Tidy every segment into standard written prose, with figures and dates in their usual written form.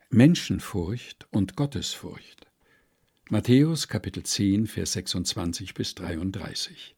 Menschenfurcht und Gottesfurcht. Matthäus Kapitel 10, Vers 26 bis 33.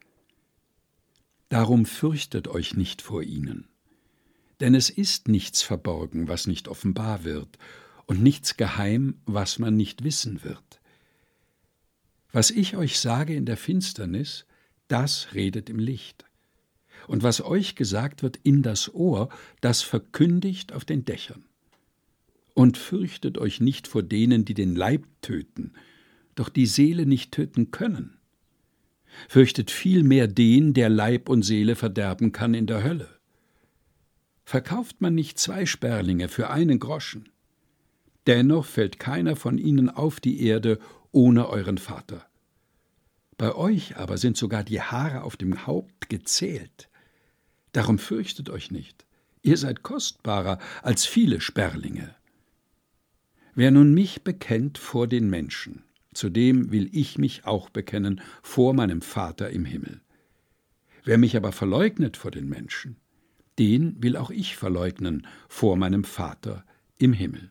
Darum fürchtet euch nicht vor ihnen, denn es ist nichts verborgen, was nicht offenbar wird, und nichts geheim, was man nicht wissen wird. Was ich euch sage in der Finsternis, das redet im Licht. Und was euch gesagt wird in das Ohr, das verkündigt auf den Dächern. Und fürchtet euch nicht vor denen, die den Leib töten, doch die Seele nicht töten können. Fürchtet vielmehr den, der Leib und Seele verderben kann in der Hölle. Verkauft man nicht 2 Sperlinge für 1 Groschen? Dennoch fällt keiner von ihnen auf die Erde ohne euren Vater. Bei euch aber sind sogar die Haare auf dem Haupt gezählt. Darum fürchtet euch nicht, ihr seid kostbarer als viele Sperlinge. Wer nun mich bekennt vor den Menschen, zu dem will ich mich auch bekennen vor meinem Vater im Himmel. Wer mich aber verleugnet vor den Menschen, den will auch ich verleugnen vor meinem Vater im Himmel.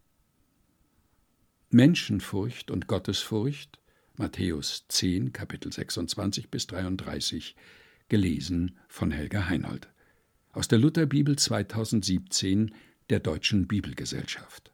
Menschenfurcht und Gottesfurcht, Matthäus 10, Kapitel 26 bis 33, gelesen von Helga Heinold. Aus der Lutherbibel 2017 der Deutschen Bibelgesellschaft.